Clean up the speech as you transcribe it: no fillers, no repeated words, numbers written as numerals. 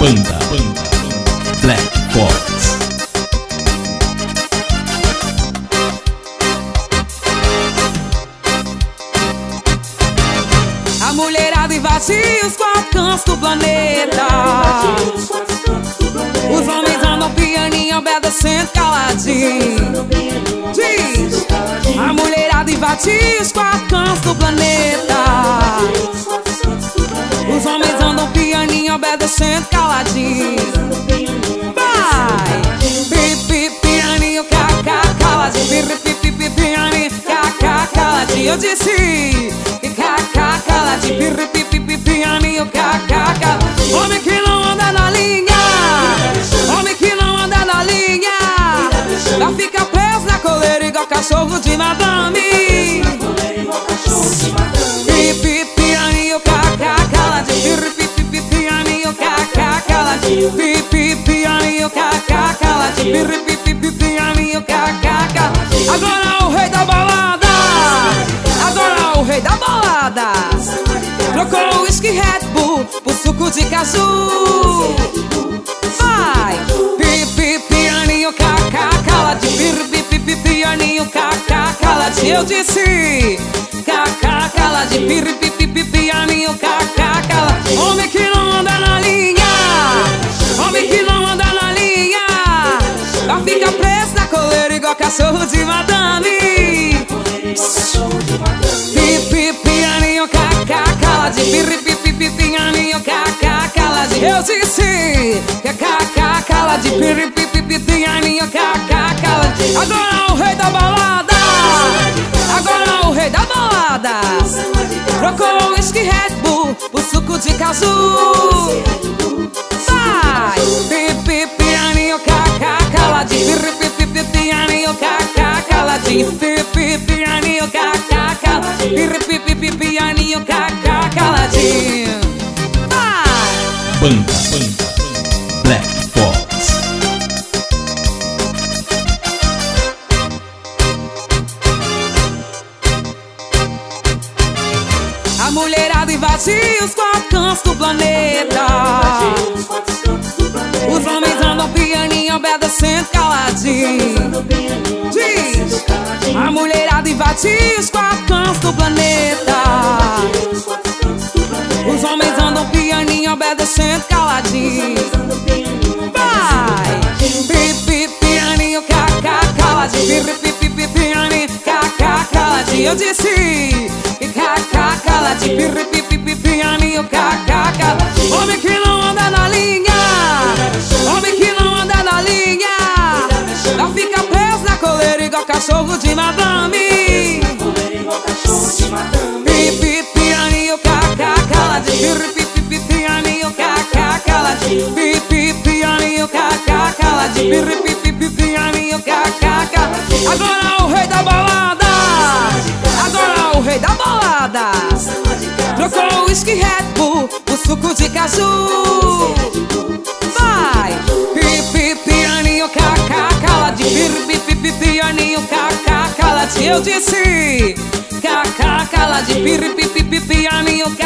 Banda Black Fox. A mulherada invadiu os quatro cantos do planeta. Os homens andam pianinho, obedecendo caladinho. Diz, a mulherada invadiu os quatro cantos do planeta. Os homens andam pianinho, obedecendo caladinho. Vai! Pipi, pianinho, cacá, caladinho. Pipi, pipi, pianinho, cacá, caladinho. Eu disse cacá, caladinho. Pipi, pipi, pianinho, cacá, caladinho. Homem que não anda na linha, homem que não anda na linha, vai ficar preso na coleira igual cachorro de madame. Pipi, pianinho, cacá, caladinho. Pipi, pianinho, cacá, caladinho. Pipi, pianinho, cacá, caladinho. Pipi, pianinho, cacá, caladinho. Agora o rei da balada, agora o rei da balada trocou o whisky Red Bull por suco de caju. Vai! Pipi, pianinho, cacá, caladinho. Pipi, pianinho, cacá, caladinho. Eu disse cacá, caladinho. Pipi, pianinho, cacá, caladinho. Homem que não anda na linha, homem que não anda na linha, vai ficar preso na coleira igual cachorro de madame. Pipi, pianinho, cacá, caladinho. Pipi, pianinho, cacá, caladinho. Eu disse cacá, caladinho. Pipi, pianinho, cacá, caladinho. Agora o rei da balada, agora o rei da balada trocou o whisky Red Bull por suco de caju. Vai! Pipi, pianinho, cacá, caladinho. Pipi, pianinho, cacá, caladinho. Pipi, pianinho, cacá, caladinho. Pipi, pianinho, cacá, caladinho. Vai! Banda Black Fox. A mulherada invadiu os quatro cantos do planeta. Os homens andam pianinho, obedecendo caladinho. Diz, a mulherada invadiu os quatro cantos do planeta. Os homens andam pianinho, obedecendo caladinho. Vai! Pipi, pianinho, cacá, caladinho. Pipi, pianinho, cacá, caladinho. Eu disse cacá, caladinho. Pipi, pianinho, cacá, caladinho. Homem que não anda na linha, homem que não anda na linha, vai ficar preso na coleira igual cachorro de madame. Pipi, pianinho, cacá, caladinho. Pipi, pianinho, cacá, caladinho. Pipi, pianinho, cacá, caladinho. Pipi, pianinho, cacá, caladinho. Agora o rei da balada, agora o rei da balada trocou o whisky Red Bull por suco de caju. Vai! Pipi, pianinho, cacá, caladinho. Pipi, pianinho, cacá, caladinho. Eu disse cacá, caladinho. Pipi, pianinho,